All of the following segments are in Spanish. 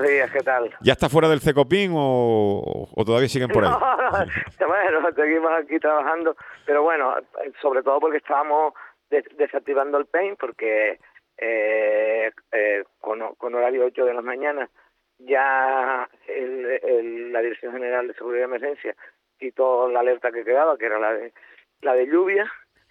días, ¿qué tal? ¿Ya está fuera del Cecopín o todavía siguen por ahí? No, bueno, seguimos aquí trabajando, pero bueno, sobre todo porque estábamos desactivando el Paint, porque con horario 8 de la mañana ya la Dirección General de Seguridad y Emergencia quitó la alerta que quedaba, que era la de lluvia,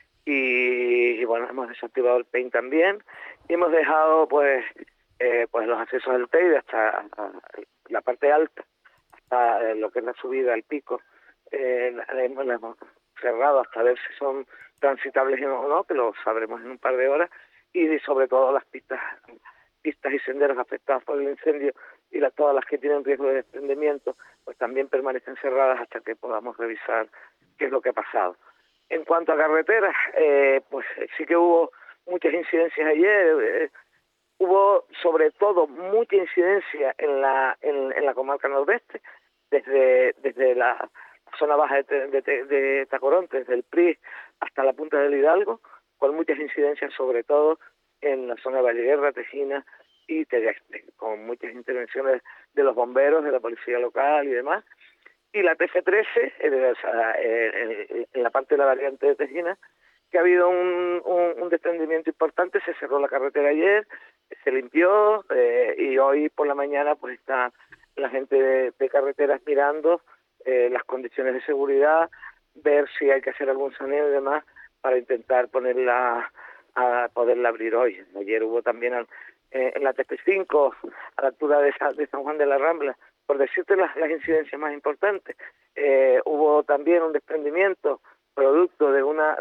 y bueno, hemos desactivado el Paint también, y hemos dejado pues los accesos al Teide hasta la parte alta, hasta lo que es la subida al pico, la hemos cerrado hasta ver si son transitables o no, que lo sabremos en un par de horas, y sobre todo las pistas y senderos afectados por el incendio y todas las que tienen riesgo de desprendimiento, pues también permanecen cerradas hasta que podamos revisar qué es lo que ha pasado. En cuanto a carreteras, pues sí que hubo muchas incidencias ayer. Hubo sobre todo mucha incidencia en la comarca nordeste, desde la zona baja de Tacoronte, desde el PRI hasta la punta del Hidalgo, con muchas incidencias sobre todo en la zona de Valleguerra, Tejina y Tegueste, con muchas intervenciones de los bomberos, de la policía local y demás. Y la TF13, en la parte de la variante de Tejina, que ha habido un desprendimiento importante, se cerró la carretera ayer, se limpió, y hoy por la mañana pues está la gente de carreteras mirando las condiciones de seguridad, ver si hay que hacer algún saneo y demás para intentar poderla abrir hoy. Ayer hubo también en la TP5, a la altura de San Juan de la Rambla, por decirte las incidencias más importantes, hubo también un desprendimiento producto de una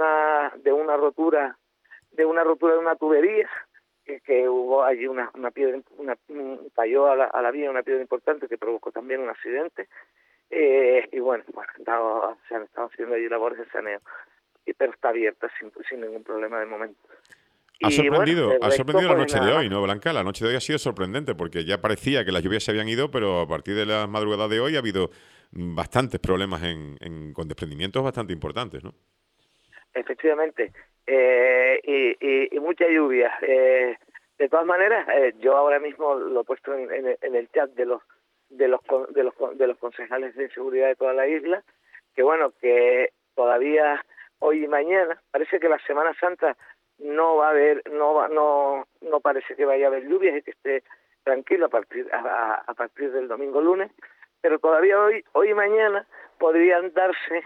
rotura de una tubería, que hubo allí una piedra, cayó a la vía una piedra importante que provocó también un accidente, y bueno, se han estado haciendo allí labores de saneo, pero está abierta sin ningún problema de momento. Ha Y sorprendido, bueno, ha sorprendido la pues noche nada de más. hoy, ¿no, Blanca? La noche de hoy ha sido sorprendente porque ya parecía que las lluvias se habían ido, pero a partir de la madrugada de hoy ha habido bastantes problemas con desprendimientos bastante importantes, ¿no? Efectivamente, y mucha lluvia. De todas maneras, yo ahora mismo lo he puesto en el chat de los concejales de seguridad de toda la isla, que bueno, que todavía hoy y mañana parece que la Semana Santa no va a haber, no parece que vaya a haber lluvias y que esté tranquilo a partir del domingo lunes, pero todavía hoy y mañana podrían darse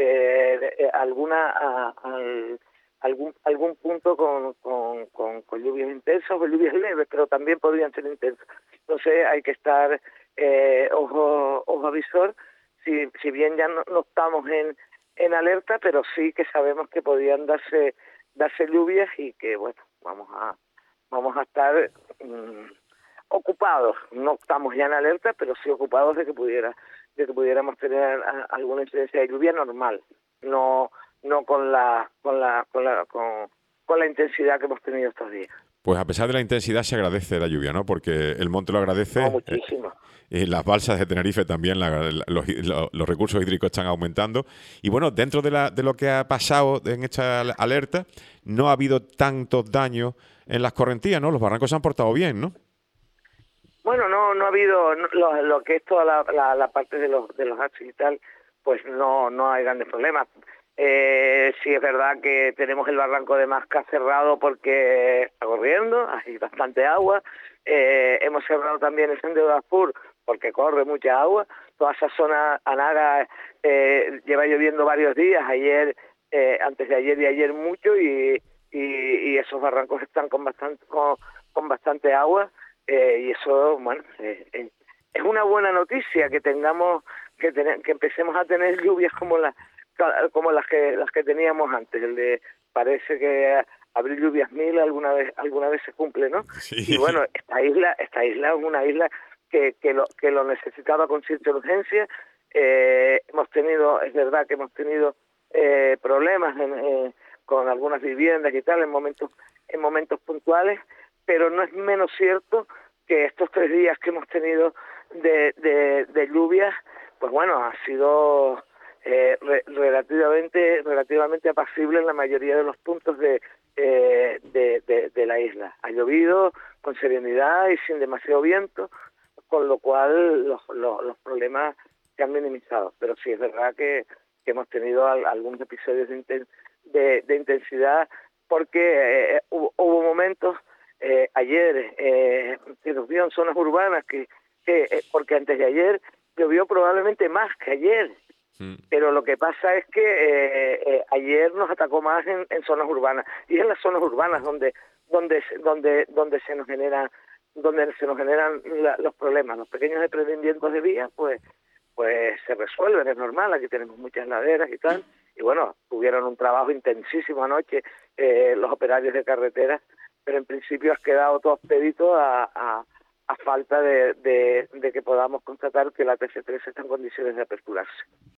algún punto con lluvias intensas o lluvias leves, pero también podrían ser intensas. Entonces hay que estar ojo avisor, si bien ya no estamos en alerta, pero sí que sabemos que podrían darse lluvias y que bueno, vamos a estar ocupados. No estamos ya en alerta, pero sí ocupados de que pudiéramos tener alguna incidencia de lluvia normal, no con la intensidad que hemos tenido estos días. Pues a pesar de la intensidad se agradece la lluvia, ¿no? Porque el monte lo agradece. No, muchísimo. Y las balsas de Tenerife también, los recursos hídricos están aumentando. Y bueno, dentro de lo que ha pasado en esta alerta, no ha habido tantos daños en las correntías, ¿no? Los barrancos se han portado bien, ¿no? Bueno, no ha habido lo que es toda la parte de los haches y tal, pues no hay grandes problemas. Sí es verdad que tenemos el barranco de Masca cerrado porque está corriendo, hay bastante agua. Hemos cerrado también el sendero de Azpur porque corre mucha agua. Toda esa zona Anaga lleva lloviendo varios días, antes de ayer y ayer mucho, y esos barrancos están con bastante agua. Y eso, bueno, es una buena noticia que tengamos que empecemos a tener lluvias como las que teníamos antes. Parece que abrir lluvias 1000 alguna vez se cumple, ¿no? Sí. Y bueno, esta isla es una isla que lo necesitaba con cierta urgencia. Es verdad que hemos tenido problemas con algunas viviendas y tal en momentos puntuales, pero no es menos cierto que estos 3 días que hemos tenido de lluvias, pues bueno, ha sido relativamente apacible en la mayoría de los puntos de la isla. Ha llovido con serenidad y sin demasiado viento, con lo cual los problemas se han minimizado. Pero sí es verdad que hemos tenido algunos episodios de intensidad, porque hubo momentos ayer que nos vio en zonas urbanas porque antes de ayer llovió probablemente más que ayer. Pero lo que pasa es que ayer nos atacó más en zonas urbanas, y es en las zonas urbanas donde se nos generan los problemas. Los pequeños desprendimientos de vías pues se resuelven, es normal. Aquí tenemos muchas laderas y tal, y bueno, tuvieron un trabajo intensísimo anoche los operarios de carretera, pero en principio ha quedado todo expedito a falta de que podamos constatar que la TC3 está en condiciones de aperturarse.